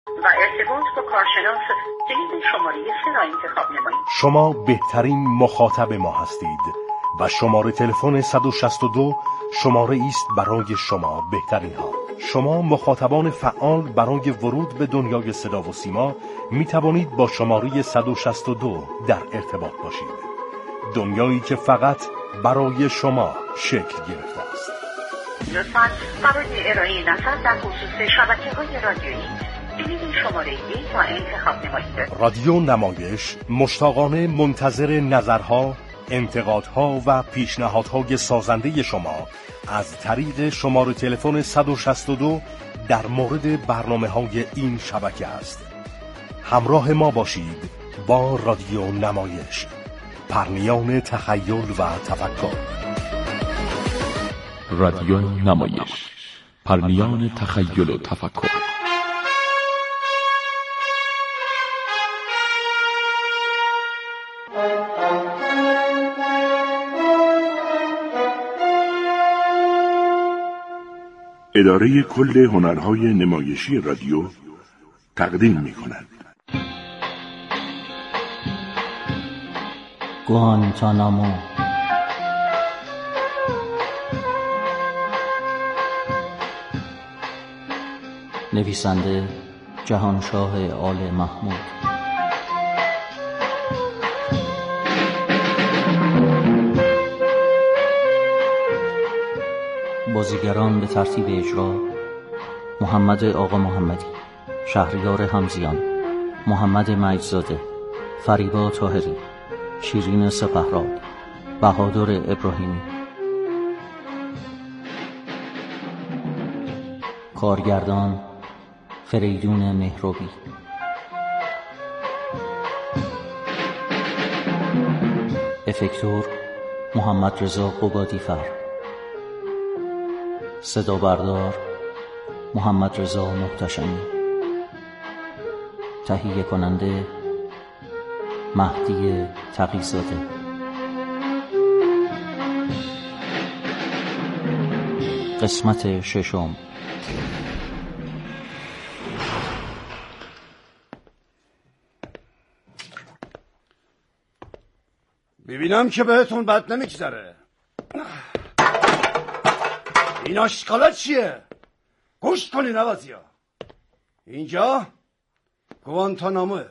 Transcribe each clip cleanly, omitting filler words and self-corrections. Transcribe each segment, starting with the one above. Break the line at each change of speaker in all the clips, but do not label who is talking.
و ارتباط با کارشناس جدید شماره 3 را انتخاب نمایید.
شما بهترین مخاطب ما هستید و شماره تلفن 162 شماره است برای شما بهترین ها. شما مخاطبان فعال برای ورود به دنیای صدا و سیما می توانید با شماره 162 در ارتباط باشید. دنیایی که فقط برای شما شکل گرفته است.
لطفاً برای ارائه نظر در خصوص شبکه‌های رادیویی جدید شماره 1 را انتخاب نمایید.
رادیو نمایش مشتاقانه منتظر نظرها، انتقادها و پیشنهادهای سازنده شما از طریق شماره تلفن 162 در مورد برنامه‌های این شبکه است. همراه ما باشید با رادیو نمایش، پرنیان تخیل و تفکر.
رادیو نمایش، پرنیان تخیل و تفکر.
اداره کل هنرهای نمایشی رادیو تقدیم می‌کند.
گوانتانامو. نویسنده جهانشاه آل محمود. بازیگران به ترتیب اجرا: محمد آقا محمدی، شهریار همزیان، محمد مجدزاده، فریبا طاهری، شیرین سپهراد، بهادر ابراهیمی. کارگردان: فریدون مهرابی. افکتور: محمد رضا قبادی‌فر. صدا بردار: محمد رضا محتشمی. تهیه کننده: مهدی تقی‌زاده. قسمت ششم.
ببینم که بهتون بد نمیگذره. این آشغالا چیه؟ گوش کنین نوازیا. اینجا گوانتاناموه.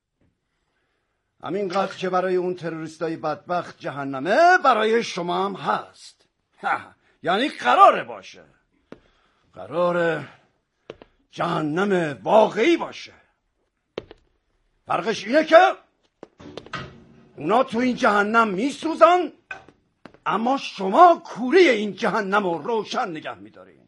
همینقدر که برای اون تروریستای بدبخت جهنمه، برای شما هم هست. یعنی قراره باشه. قراره جهنم واقعی باشه. فرقش اینه که اونا تو این جهنم میسوزن، اما شما کوره این جهنم رو روشن نگه میدارین.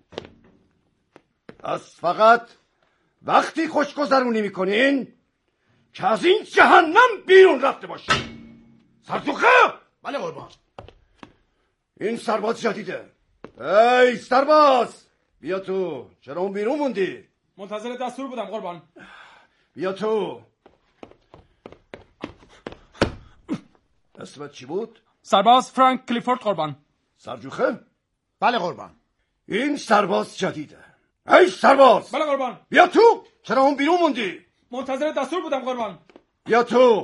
پس فقط وقتی خوشگذرونی میکنین که از این جهنم بیرون رفته باشین. سرزوخه؟ بله قربان. این سرباز جدیده. ای سرباز، بیا تو. چرا اون بیرون موندی؟
منتظر دستور بودم قربان.
بیا تو. اسمت چی بود؟
سرباز فرانک کلیفورد قربان.
سرجوخه؟
بله قربان.
این سرباز جدیده. ای سرباز!
بله قربان.
بیا تو. چرا اون بیرون موندی؟
منتظر دستور بودم قربان.
بیا تو.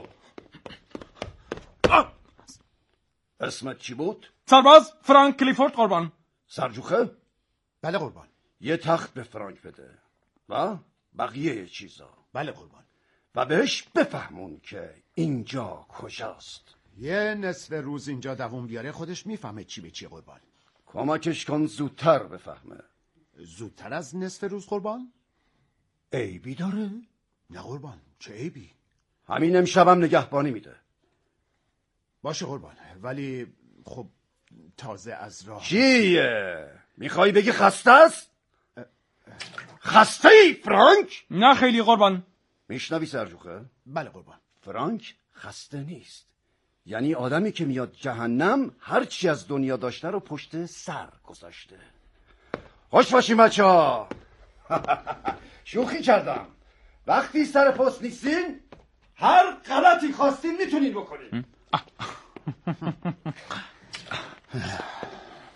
اسمت چی بود؟
سرباز فرانک کلیفورد قربان.
سرجوخه؟
بله قربان.
یه تخت به فرانک بده و بقیه چیزا.
بله قربان.
و بهش بفهمون که اینجا کجاست.
یه نصف روز اینجا دووم بیاره خودش میفهمه چی به چی قربان.
کمکش کن زودتر بفهمه.
زودتر از نصف روز قربان؟
عیبی داره؟
نه قربان، چه عیبی؟
همین امشبم نگهبانی میده.
باشه قربان، ولی خب تازه از راه.
چیه؟ میخوای بگی خسته است؟ خسته ای فرانک؟
نه خیلی قربان.
میشنوی سرجوخه؟
بله قربان.
فرانک خسته نیست. یعنی آدمی که میاد جهنم هر چی از دنیا داشته رو پشت سر گذاشته. خوش باشین بچه‌ها. شوخی کردم. وقتی سر پست نیستین هر غلطی خواستین میتونین بکنین.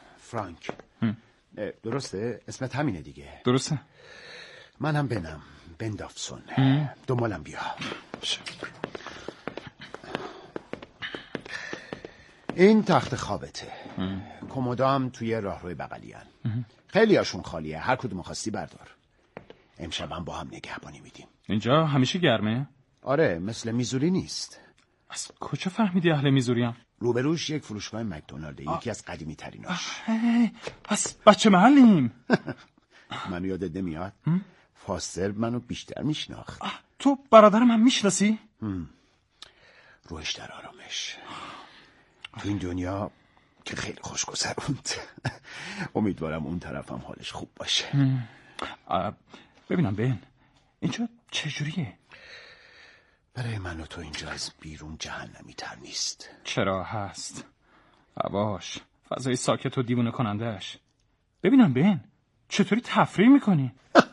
فرانک درسته؟ اسمت همینه دیگه.
درسته.
من هم بنم. بندافسون. دنبالم بیا. این تخت خوابته. کمودا هم توی راهروی بغلیان. خیلی هاشون خالیه، هر کدوم خواستی بردار. امشب با هم نگهبانی میدیم.
اینجا همیشه گرمه؟
آره، مثل میزوری نیست.
از کجا فهمیدی اهل میزوریم؟
روبروش یک فروشگاه مکدونالد، یکی از قدیمی تریناش.
پس بچه محلیم.
منو یادت نمیاد؟ فاستر منو بیشتر میشناخت.
تو برادر من میشناسی؟
روش در آرامش. تو این دنیا که خیلی خوش گذروند. امیدوارم اون طرفم حالش خوب باشه.
ببینم بین اینجا چجوریه؟
برای من و تو اینجا از بیرون جهنمی تر نیست.
چرا هست؟ هواش، فضای ساکت و دیوونه کنندهش. ببینم بین چطوری تفریح میکنی؟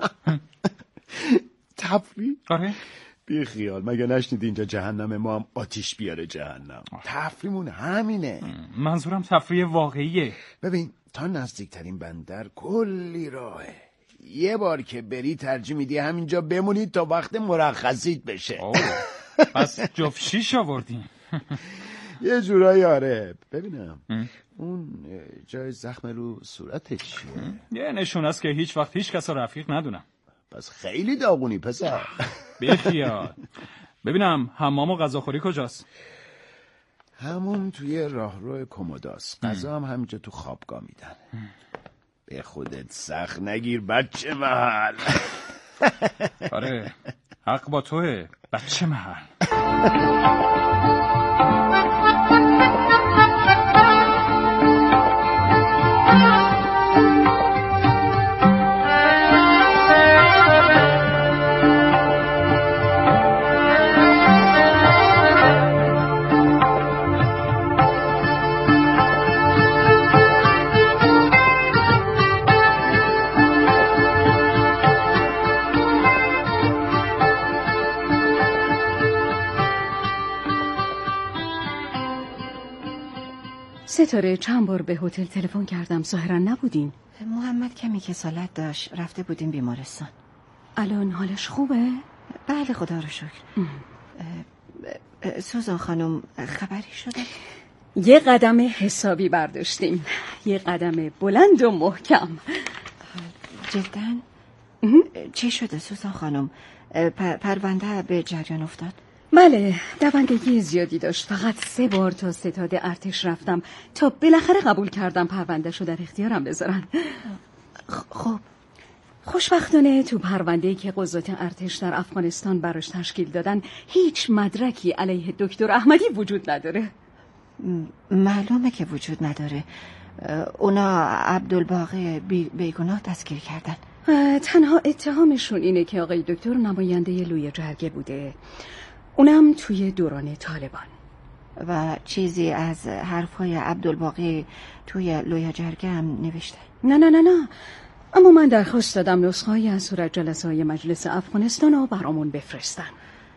تفریح؟
آره.
بی خیال، مگه نشنیدی اینجا جهنم، ما هم آتیش بیاره جهنم. تفریحمون همینه.
منظورم تفریح واقعیه.
ببین تا نزدیکترین بندر کلی راهه. یه بار که بری ترجیح میدی همینجا بمونی تا وقت مرخصیت بشه.
پس جفت شیش آوردیم.
یه جورایی آره. ببینم اون جای زخم رو صورتت چیه؟
یه نشونه است که هیچ وقت هیچ کس رفیق ندونم.
پس خیلی داغونی پسر.
بخیال. ببینم حمام و غذاخوری کجاست؟
همون توی راهرو کموداست. غذا هم همینجا تو خوابگاه میدن. به خودت سخت نگیر بچه محل.
آره حق با توه بچه محل.
ستاره چند بار به هتل تلفن کردم، ظاهرا نبودین.
محمد کمی کسالت داشت، رفته بودیم بیمارستان.
الان حالش خوبه؟
بله خدا رو شکر. سوزان خانم خبری شده؟
یه قدم حسابی برداشتیم، یه قدم بلند و محکم.
جدن؟ چی شده سوزان خانم؟ پرونده به جریان افتاد؟
بله دوندگی زیادی داشت، فقط 3 بار تا ستاد ارتش رفتم تا بالاخره قبول کردم پروندهشو در اختیارم بذارن.
خب
خوشبختانه تو پرونده‌ای که قضات ارتش در افغانستان براش تشکیل دادن هیچ مدرکی علیه دکتر احمدی وجود نداره.
معلومه که وجود نداره. اونا عبدالباقی بیگناه دستگیر کردن.
تنها اتهامشون اینه که آقای دکتر نماینده لوی جرگه بوده، اونم توی دوران طالبان.
و چیزی از حرفای عبدالباقی توی لوی جرگه هم نوشته؟
نه اما من درخواست دادم نسخه‌ای از صورت جلسه‌های مجلس افغانستان رو برامون بفرستن.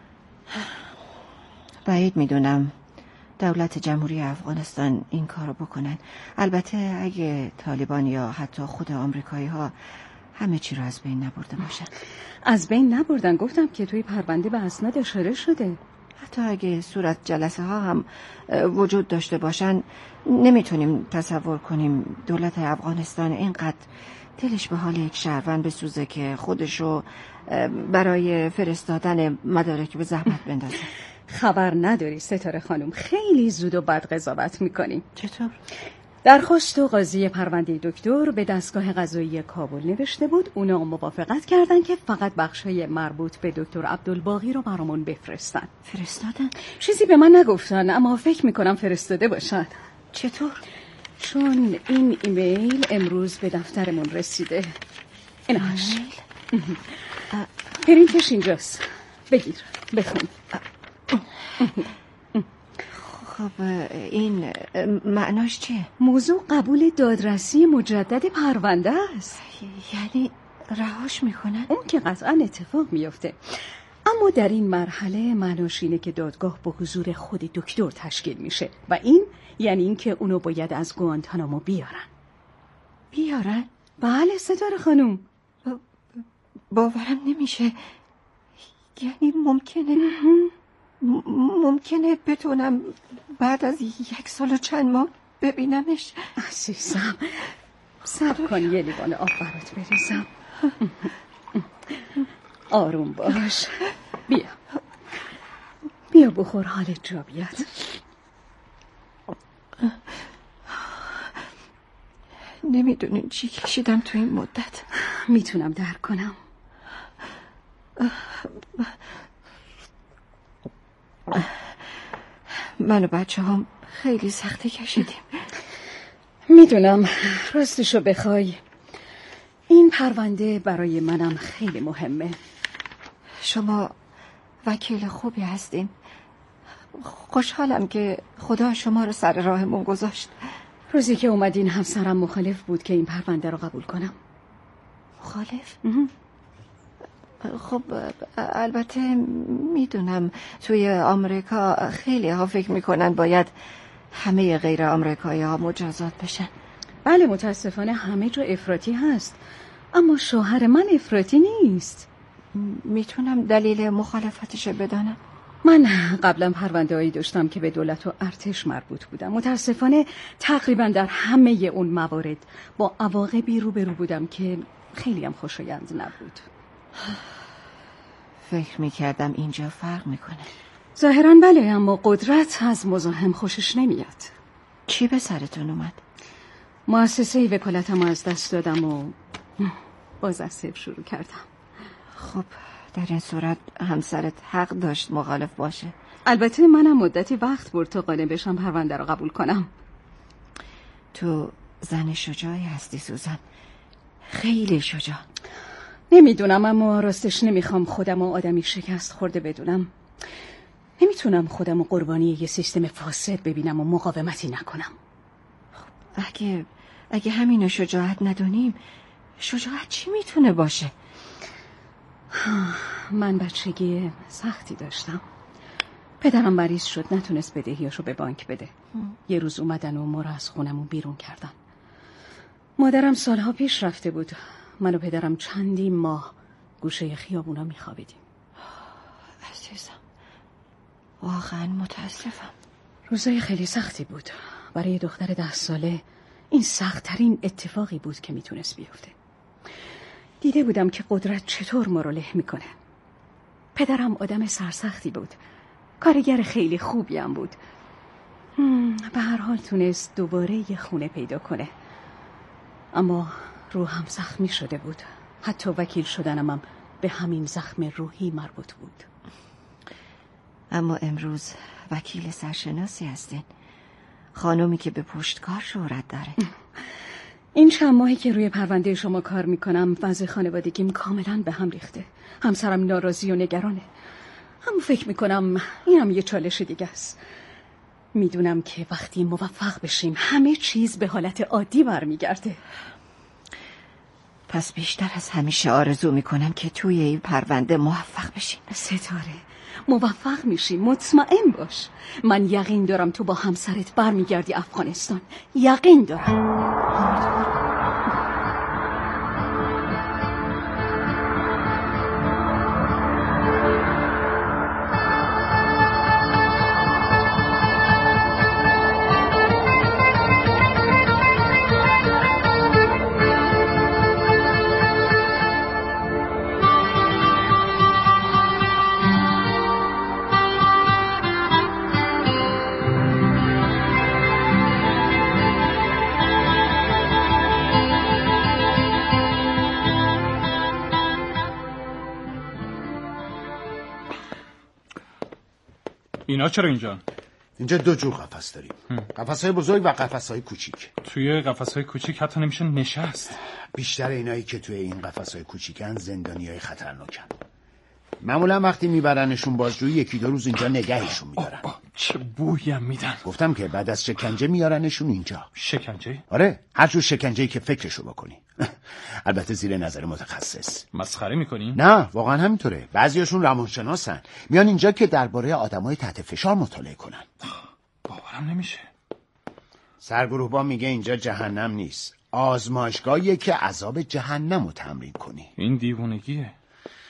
بعید میدونم دولت جمهوری افغانستان این کارو بکنن. البته اگه طالبان یا حتی خود آمریکایی ها همه چی رو از بین نبرده باشن.
از بین نبردن، گفتم که توی پرونده به اسناد اشاره شده.
حتی اگه صورت جلسه ها هم وجود داشته باشن نمیتونیم تصور کنیم دولت افغانستان اینقدر دلش به حال یک شهروند بسوزه که خودشو برای فرستادن مدارک به زحمت بندازه.
خبر نداری ستاره خانم، خیلی زود و بد قضاوت میکنیم.
چطور؟
درخواست و قاضی پرونده دکتر به دستگاه قضایی کابل نوشته بود، اونا موافقت کردن که فقط بخشای مربوط به دکتر عبدالباقی رو برامون بفرستن.
فرستادن؟
چیزی به من نگفتن اما فکر میکنم فرستاده باشن.
چطور؟
چون این ایمیل امروز به دفترمون رسیده. اینهاش. پرینتش اینجاست، بگیر بخون.
خب این معناش چیه؟
موضوع قبول دادرسی مجدد پرونده است.
یعنی رهاش میکنن؟
اون که قطعا اتفاق میفته، اما در این مرحله معناش اینه که دادگاه با حضور خود دکتر تشکیل میشه و این یعنی این که اونو باید از گوانتانامو
بیارن؟
بله ستاره خانوم.
باورم نمیشه. یعنی ممکنه بتونم بعد از 1 سال و چند ماه ببینمش؟
عزیزم صبر کن، یه لیوان آب برات بریزم. آروم باش. بیا بخور، حالت جا بیاد.
نمیدونین چی کشیدم تو این مدت.
میتونم درک کنم.
من و بچه هم خیلی سختی کشیدیم.
میدونم. راستشو بخوای این پرونده برای منم خیلی مهمه.
شما وکیل خوبی هستین. خوشحالم که خدا شما رو سر راهمون گذاشت.
روزی که اومدین همسرم مخالف بود که این پرونده رو قبول کنم.
مخالف؟ خب البته میدونم توی آمریکا خیلی ها فکر میکنن باید همه غیر آمریکایی ها مجازات بشن.
بله متاسفانه همه جا افراطی هست، اما شوهر من افراطی نیست.
میتونم دلیل مخالفتشو بدانم؟
من قبلا پرونده‌ای داشتم که به دولت و ارتش مربوط بودم. متاسفانه تقریبا در همه اون موارد با عواقبی روبرو بودم که خیلی هم خوشایند نبود.
فکر میکردم اینجا فرق میکنه.
ظاهراً بله، اما قدرت از مزاحم خوشش نمیاد.
چی به سرتون اومد؟
مؤسسه وکالتم از دست دادم و باز از صفر شروع کردم.
خب در این صورت همسرت حق داشت مخالف باشه.
البته منم مدتی وقت برد تا قانع بشم پرونده رو قبول کنم.
تو زن شجاعی هستی سوزان، خیلی شجاع.
نمیدونم، اما راستش نمیخوام خودم و آدمی شکست خورده بدونم. نمیتونم خودم و قربانی یه سیستم فاسد ببینم و مقاومتی نکنم.
اگه همینو شجاعت ندونیم، شجاعت چی میتونه باشه؟
من بچگی سختی داشتم. پدرم مریض شد، نتونست بدهیاشو به بانک بده. یه روز اومدن و ما رو از خونمون بیرون کردن. مادرم سالها پیش رفته بود. من و پدرم چندین ماه گوشه خیابونا میخوابیدیم.
عزیزم واقعا متاسفم.
روزای خیلی سختی بود. برای دختر 10 ساله این سخت‌ترین اتفاقی بود که میتونست بیفته. دیده بودم که قدرت چطور ما رو له میکنه. پدرم آدم سرسختی بود، کارگر خیلی خوبی هم بود. به هر حال تونست دوباره یه خونه پیدا کنه، اما روحم زخمی شده بود. حتی وکیل شدنم به همین زخم روحی مربوط بود.
اما امروز وکیل سرشناسی هستین، خانومی که به پشتکار شهرت داره.
این چند ماهی که روی پرونده شما کار میکنم وضع خانوادگیم کاملا به هم ریخته. همسرم ناراضی و نگرانه، اما فکر میکنم اینم یه چالش دیگه است. میدونم که وقتی موفق بشیم همه چیز به حالت عادی برمیگرده.
پس بیشتر از همیشه آرزو میکنم که توی این پرونده موفق بشیم.
ستاره موفق میشیم، مطمئن باش. من یقین دارم تو با همسرت برمیگردی افغانستان، یقین دارم.
اینا چرا اینجا؟
اینجا 2 جور قفس داریم، قفس‌های بزرگ و قفس‌های کوچیک.
توی قفس‌های کوچیک حتی نمیشه نشست.
بیشتر اینایی که توی این قفس‌های کوچیکن زندانیای خطرناکن. معمولا وقتی میبرنشون بازجویی 1-2 روز اینجا نگهشون میدارن.
چه بویی هم میدن.
گفتم که بعد از شکنجه میارنشون اینجا.
شکنجه؟
آره، هر جور شکنجه‌ای که فکرشو بکنی. البته زیر نظر متخصص.
مسخره میکنی؟
نه واقعا همینطوره. بعضیاشون روانشناسن، میان اینجا که درباره آدمای تحت فشار مطالعه کنن.
باورم نمیشه.
سرگروهبان میگه اینجا جهنم نیست، آزمایشگاهیه که عذاب جهنم رو تمرین کنی.
این دیوونگیه.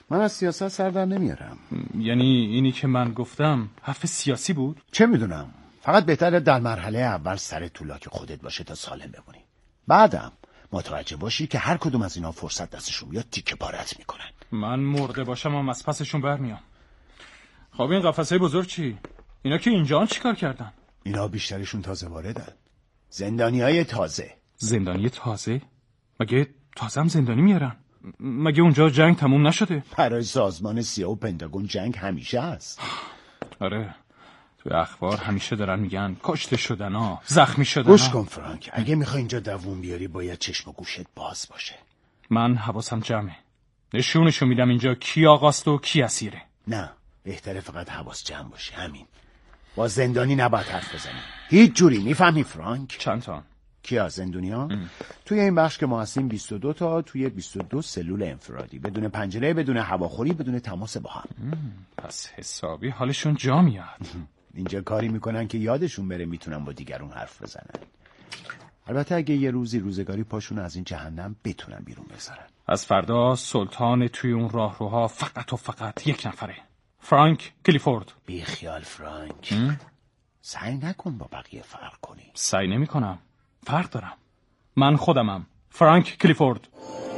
من از سیاست سر در نمیارم.
یعنی اینی که من گفتم حرف سیاسی بود؟
چه میدونم، فقط بهتره در مرحله اول سر طولاک خودت باشه تا سالم بمونی. بعدم متوجه باشی که هر کدوم از اینا فرصت دستشون بیاد تیکه پارت میکنن.
من مرده باشم و از پسشون برمیام. خب این قفسه بزرگ چی؟ اینا که اینجا چی کار کردن؟
اینا بیشترشون تازه واردن. زندانیای تازه.
زندانی تازه؟ مگه تازه هم زندانی میارن؟ مگه اونجا جنگ تموم نشده؟
برای سازمان سیاه و پنتاگون جنگ همیشه هست.
آره، توی اخبار همیشه دارن میگن کشته شدن ها، زخمی شدن ها.
گوش کن فرانک، اگه میخوای اینجا دووم بیاری باید چشم و گوشت باز باشه.
من حواسم جمعه، نشونشو میدم اینجا کی آقاست و کی اسیره.
نه، بهتره فقط حواس جمع باشه، همین. با زندانی نباید حرف بزنی هیچ جوری، میفهمی فرانک؟
چند تا؟
کیا زندونیا؟ توی این بخش که ما هستیم 22 تا، توی 22 سلول انفرادی، بدون پنجره، بدون هواخوری، بدون تماس با هم.
پس حسابی حالشون جا میاد.
اینجا کاری میکنن که یادشون بره میتونن با دیگرون حرف بزنن. البته اگه یه روزگاری پاشون از این جهنم بتونن بیرون بذارن.
از فردا سلطان توی اون راهروها فقط و فقط یک نفره، فرانک کلیفورد.
بی خیال فرانک. سعی نکن با بقیه فرق کنی.
سعی نمی کنم، فرق دارم. من خودمم، فرانک کلیفورد.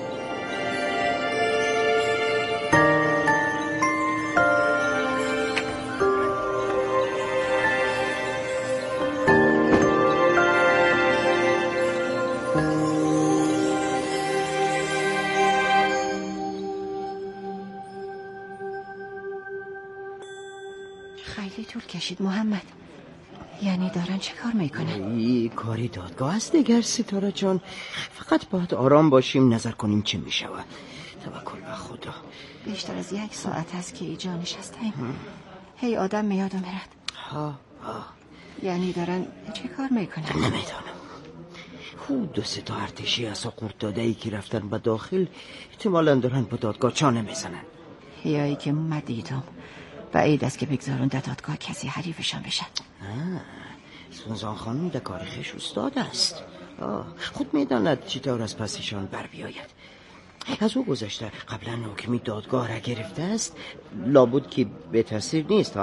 خیلی طول کشید محمد. یعنی دارن چه کار میکنن؟
این کاری دادگاه است دیگر ستاره جان. فقط باید آرام باشیم، نظر کنیم چه میشود. توکل به خدا.
بیشتر از 1 ساعت هست که اینجا نشستیم. هی آدم میاد و میرد. یعنی دارن چه کار میکنن؟
نمیدانم. خود 2-3 تا ارتشی از قورت داده ای که رفتن به داخل احتمالاً دارن با دادگاه چانه میزنن.
یا ای که مدیدم بعید است که بگذارون در دادگاه کسی حریفشان بشن.
سوزان خانم در کار خویش استاد است. خود میداند چطور از پسشان بر بیاید. از او گذشته قبلا حکمی دادگاه را گرفته است، لابد که به تاثیر نیست.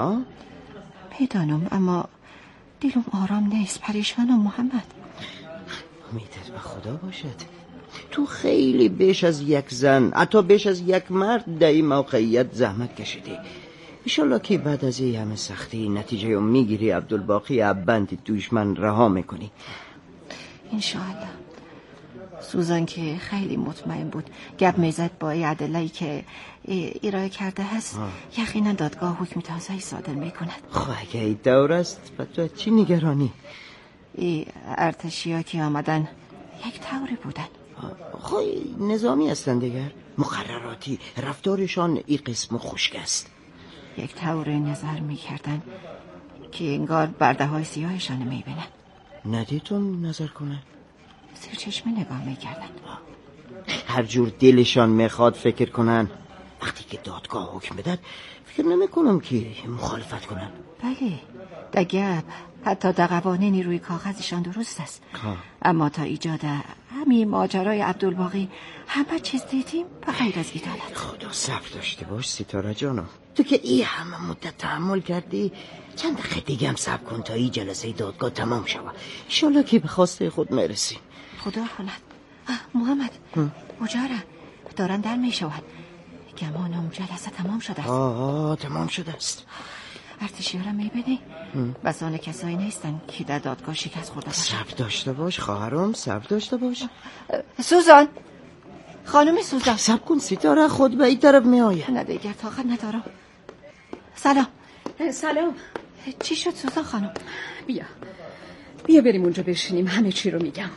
میدانم، اما دلم آرام نیست، پریشانم محمد.
امیدت به خدا باشد. تو خیلی بیش از 1 زن، حتی بیش از 1 مرد در این موقعیت زحمت کشیدی. انشالله که بعد از این همه سختی نتیجه رو میگیری، عبدالباقی بند دشمن رها میکنی.
انشالله. سوزان که خیلی مطمئن بود گپ میزد با ادله‌ای که ارائه کرده هست، یقینا دادگاه حکم تازه‌ای صادر میکند.
خب اگه این دور است و تو چی نگرانی؟
این ارتشی‌ها که آمدن یک طوری بودن.
خب نظامی هستن دیگر، مقرراتی، رفتارشان این قسم خشک است.
یک طور نظر میکردن که انگار برده های سیاهشان میبینن.
ندیدون نظر کنن؟
زیر چشم نگاه میکردن.
هر جور دلشان میخواد فکر کنن. وقتی که دادگاه حکم بدد فکر نمیکنم که مخالفت کنن.
بله، در گپ حتی در قوانینی روی کاغذشان درست است. اما تا ایجاد همین ماجرای عبدالباقی همه چیز دیدیم به غیر از عدالت.
خدا صبر داشته باش ستاره جانم. تو که این همه مدت تحمل کردی، چند دقیقه دیگه هم صبر کن تا این جلسه دادگاه تمام شود. انشالله که به خواسته خود میرسی.
خدا کند. محمد، اجاره دارن در میشود. گمانم جلسه تمام شده است.
تمام شده است.
ارتشی ها را میبینی؟ بسان کسایی نیستن که در دادگاه شکست خورده باشن.
صبر داشته باش خواهرم، صبر داشته باش.
سوزان، خانم سوزان،
صبر کن ستاره، خود به این طرف می آید.
نه دیگر طاقت ندارم. سلام.
سلام.
چی شد سوزان خانم؟
بیا بریم اونجا بشینیم، همه چی رو میگم.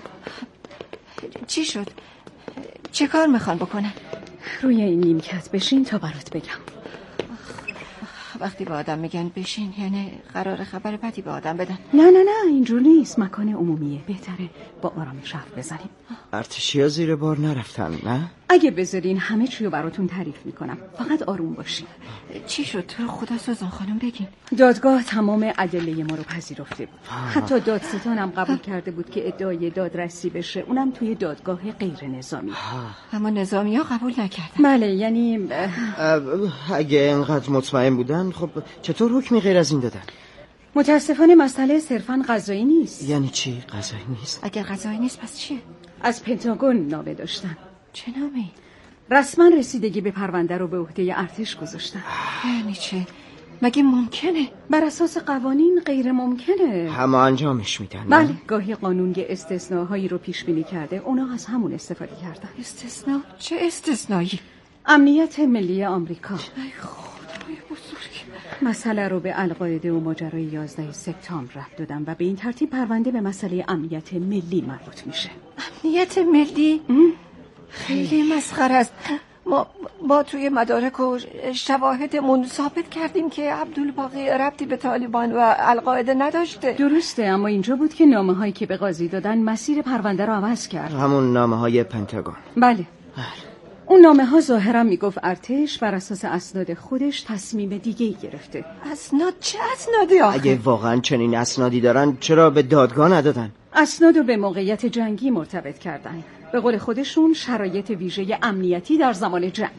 چی شد؟ چه کار میخوان بکنن؟
روی این نیمکت بشین تا برات بگم.
وقتی به آدم میگن بشین یعنی قرار خبر بدی به آدم بدن.
نه اینجور نیست، مکان عمومیه، بهتره با آرامش حرف بزنیم.
ارتشی‌ها زیر بار نرفتن نه؟
اگه بذارین همه چی رو براتون تعریف میکنم، فقط آروم باشین.
چی شد؟ تو رو خدا سوزان خانم بگین.
دادگاه تمام ادله ما رو پذیرفته بود. حتی دادستانم قبول کرده بود که ادعای دادرسی بشه، اونم توی دادگاه غیر نظامی.
اما نظامی‌ها قبول نکردن.
بله یعنی
اگه اینقدر مطمئن بودن خب چطور حکمی غیر از این دادن؟
متاسفانه مسئله صرفاً قضایی نیست.
یعنی چی قضایی نیست؟
اگر قضایی نیست پس چیه؟
از پنتاگون نامه داشتن.
چه نامه‌ای؟
رسما رسیدگی به پرونده رو به عهده ارتش گذاشتن.
یعنی چه؟ مگه ممکنه؟
بر اساس قوانین غیر ممکنه.
همه انجامش میدن.
بله، گاهی قانون یه استثناهایی رو پیش بینی کرده، اونا از همون استفاده کردن.
استثناء؟ چه استثنایی؟
امنیت ملی آمریکا.
ای خدای بزرگ.
مسئله رو به القاعده و ماجرای 11 سپتامبر ربط دادم و به این ترتیب پرونده به مسئله امنیت ملی مربوط میشه.
امنیت ملی؟ خیلی مسخره است. ما توی مدارک و شواهدمون ثابت کردیم که عبدالباقی ربطی به طالبان و القاعده نداشته.
درسته، اما اینجا بود که نامه‌هایی که به قاضی دادن مسیر پرونده رو عوض کرد.
همون نامه‌های پنتاگون.
بله. اون نامه‌ها ظاهرا میگفت ارتش بر اساس اسناد خودش تصمیم دیگه‌ای گرفته.
اسناد؟ چه اسنادی آخه؟
اگه واقعا چنین اسنادی دارن چرا به دادگاه ندادن؟
اسناد رو به موقعیت جنگی مرتبط کردن. به قول خودشون شرایط ویژه امنیتی در زمان جنگ.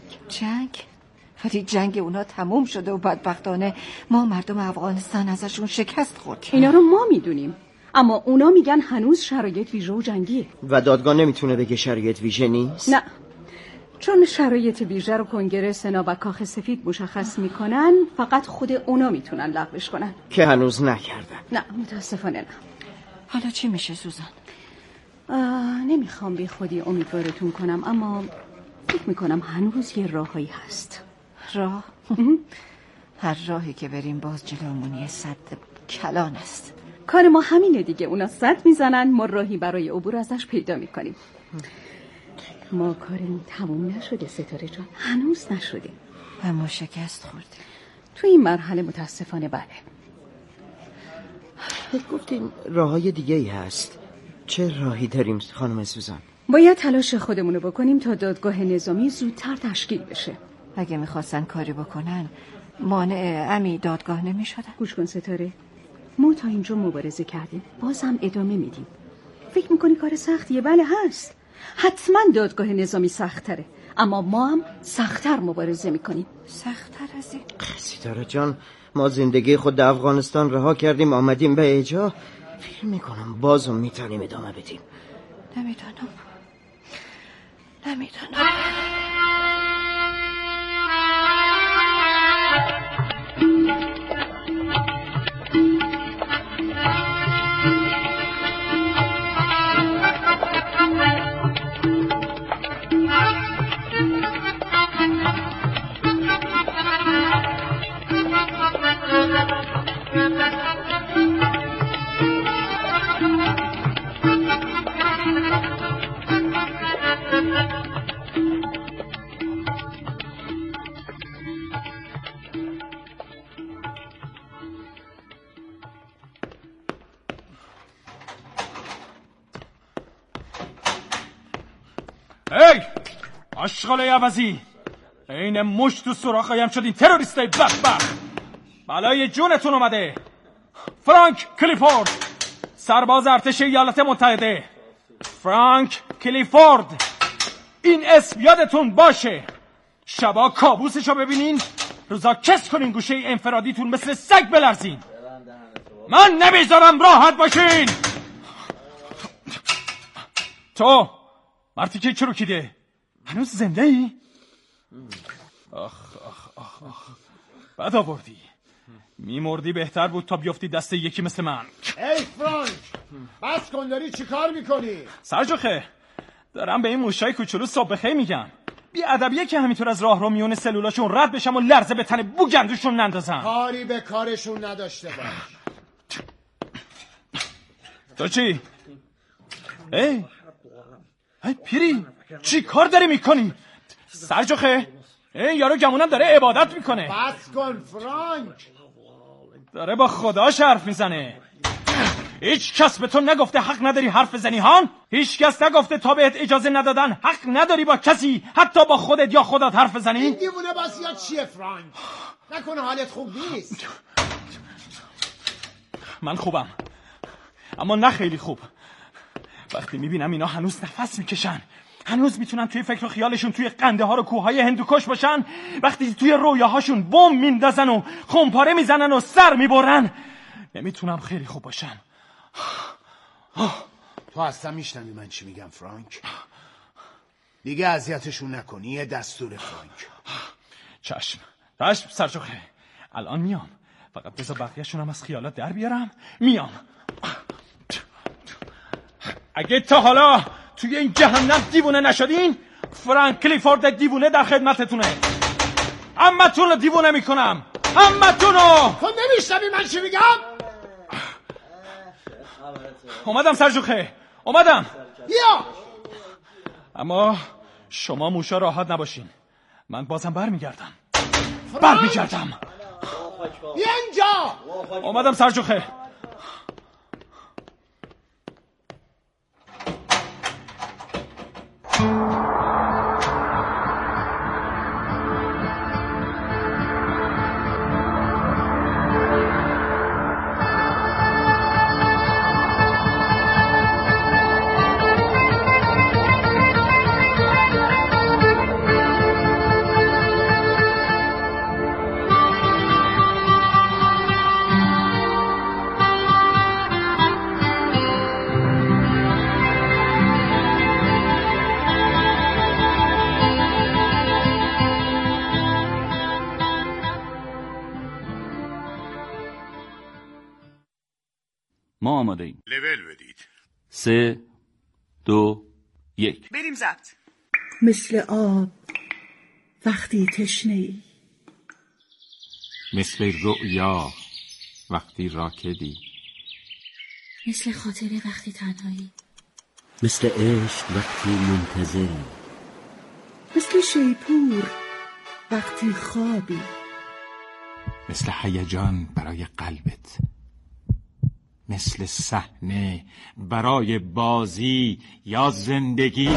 ولی جنگ اونا تموم شده و بدبختانه ما مردم افغانستان ازشون شکست خوردیم.
اینا رو ما میدونیم، اما اونا میگن هنوز شرایط ویژه و جنگیه.
و دادگاه نمیتونه بگه شرایط ویژه نیست؟
نه، چون شرایط ویژه رو کنگره، سنا و کاخ سفید مشخص میکنن، فقط خود اونا میتونن لغوش کنن
که هنوز نکردن.
نه متاسفانه نه.
حالا چی میشه سوزان؟
نمیخوام بی خودی امیدوارتون کنم، اما فکر میکنم هنوز یه راهی هست.
راه؟ هر راهی که بریم باز جلومون یه سد کلان است.
کار ما همینه دیگه، اونا سد میزنن، ما راهی برای عبور ازش پیدا میکنیم. ما کارمون تموم نشده ستاره جان، هنوز نشده.
اما شکست خوردیم.
تو این مرحله متاسفانه بله.
گفتین راههای دیگه ای هست. چه راهی داریم خانم سوزان؟
باید تلاش خودمونو بکنیم تا دادگاه نظامی زودتر تشکیل بشه.
اگه میخواستن کاری بکنن مانع امی دادگاه نمیشدن.
گوش کن ستاره، ما تا اینجا مبارزه کردیم، بازم ادامه میدیم. فکر میکنی کار سختیه؟ بله هست، حتما دادگاه نظامی سخت‌تره، اما ما هم سخت‌تر مبارزه میکنیم.
سخت‌تر از این؟
ستاره جان، ما زندگی خود در افغانستان رها کردیم آمدیم به اینجا. فکر میکنم بازم میتونیم ادامه بدیم.
نمیدونم.
هی آشغال عوضی، این مشت و سراخایم شدین تروریستای بدبخت. بلای جونتون اومده. فرانک کلیفورد، سرباز ارتش ایالات متحده. فرانک کلیفورد، این اسم یادتون باشه. شبا کابوسشو ببینین، روزا کس کنین گوشه انفرادیتون مثل سگ بلرزین. من نمیذارم راحت باشین. تو مرتی که چروکیده، هنوز زنده ای؟ آخ بد آوردی. میمردی بهتر بود تا بیافتی دست یکی مثل من.
ای فرانک، بس کن، داری چی کار میکنی؟
سرجوخه، دارم به این موشای کوچولو صبح بخیر میگم. بی ادبیه که همینطور از راه رو میون سلولاشون رد بشم و لرزه به تن بوگندوشون نندازم.
کاری به کارشون نداشته باش.
تو چی؟ ای پیری، چی کار داری میکنی؟ سرجوخه، این یارو گمونم داره عبادت میکنه.
بس کن فرانک.
داره با خداش حرف میزنه. هیچ کس به تو نگفته حق نداری حرف بزنی هان؟ هیچ کس نگفته تا بهت اجازه ندادن حق نداری با کسی حتی با خودت یا خودت حرف بزنی؟
این دیوونه بازیات چیه فرانک؟ نکنه حالت خوب نیست؟
من خوبم، اما نه خیلی خوب. وقتی میبینم اینا هنوز نفس میکشن، هنوز میتونن توی فکر و خیالشون توی قنده ها و کوههای هندوکش باشن، وقتی توی رویاهاشون بمب میندازن و خمپاره میزنن و سر میبرن، نمیتونم خیلی خوب باشم.
تو اصلا میشنوی من چی میگم فرانک؟ دیگه اذیتشون نکنی، یه دستور فرانک.
چشم سرجوخه، الان میام. فقط بذار بقیه‌شون هم از خیالات در بیارم. میام. اگه تا حالا توی این جهنم دیوونه نشدین، فرانک کلیفورد دیوونه در خدمتتونه. همتون رو دیوونه میکنم، همتون رو.
تو نمیشنوی من چی میگم؟
اومدم سرجوخه، اومدم.
بیا.
اما شما موشا راحت نباشین، من بازم برمیگردم.
بیا اینجا.
اومدم سرجوخه.
ما آماده ایم.
لول بدید.
3 2 1
بریم ضبط.
مثل آب وقتی تشنه‌ای،
مثل رؤیا وقتی راکدی،
مثل خاطره وقتی تنهایی،
مثل عشق وقتی منتظری،
مثل شیپور وقتی خوابی،
مثل هیجان برای قلبت، مثل صحنه برای بازی یا زندگی.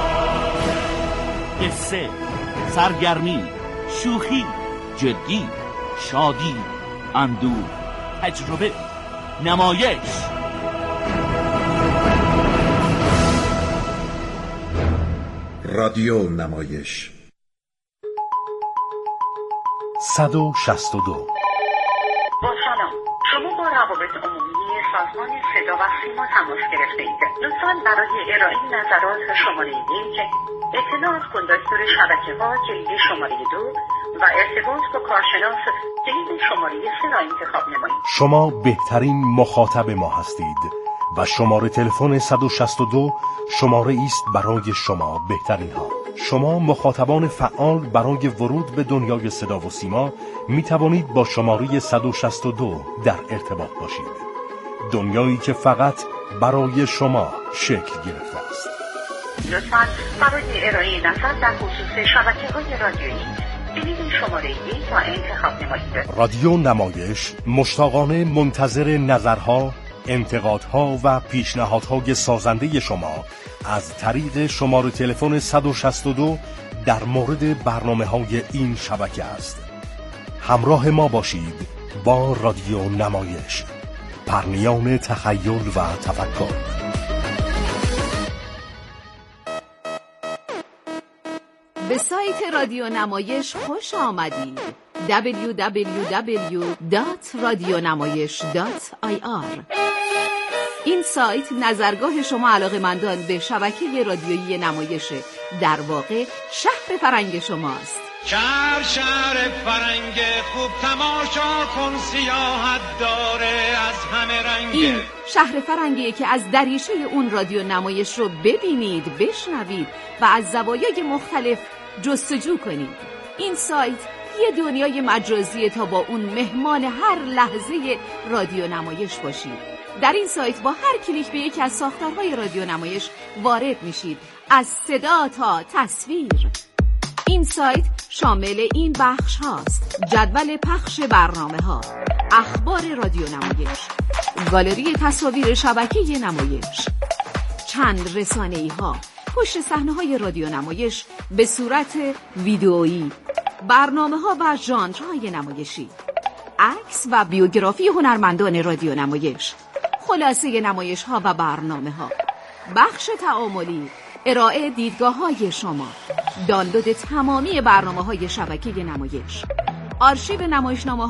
قصه، سرگرمی، شوخی، جدی، شادی، اندوه، تجربه، نمایش.
رادیو نمایش
162.
با سلام، شما با روابط عمومی سازمان صدا و سیما تماس گرفته اید. لطفاً برای ارائه نظرات شماره 1 اطلاعات کن دستور شبکه‌ها کلید شماره 2 و ارتباط با کارشناس کلید شماره 3 را انتخاب نمایید.
شما بهترین مخاطب ما هستید و شماره تلفن 162 شماره است برای شما بهترین ها. شما مخاطبان فعال برای ورود به دنیای صدا و سیما می توانید با شماره 162 در ارتباط باشید. دنیایی که فقط برای شما شکل گرفته است.
لطفاً برای ارائه نظر در خصوص شبکه‌های رادیویی کلید شماره 1 را انتخاب نمایید.
رادیو نمایش مشتاقانه منتظر نظرها، انتقادها و پیشنهادهای سازنده شما از طریق شماره تلفن 162 در مورد برنامه‌های این شبکه است. همراه ما باشید با رادیو نمایش، پرنیان تخیل و تفکر.
به سایت رادیو نمایش خوش آمدید. www.radionamayesh.ir. این سایت نظرگاه شما علاقه‌مندان به شبکه رادیویی نمایشه. در واقع شهر فرنگ شماست.
شهر فرنگ خوب تماشا کن، سیاحت داره از همه رنگ.
این شهر فرنگیه که از دریچه اون رادیو نمایش رو ببینید، بشنوید و از زوایای مختلف جستجو کنید. این سایت یه دنیای مجازیه تا با اون مهمان هر لحظه رادیو نمایش باشید. در این سایت با هر کلیک به یکی از ساختارهای رادیو نمایش وارد میشید، از صدا تا تصویر. این سایت شامل این بخش هاست: جدول پخش برنامه ها، اخبار رادیو نمایش، گالری تصاویر شبکه نمایش، چند رسانه‌ای ها، پشت صحنه های رادیو نمایش به صورت ویدئویی، برنامه ها و ژانرهای نمایشی، عکس و بیوگرافی هنرمندان رادیو نمایش، خلاصه نمایش ها و برنامه ها، بخش تعاملی، ارائه دیدگاه های شما، دانلود تمامی برنامه های شبکه نمایش، آرشیو نمایشنامه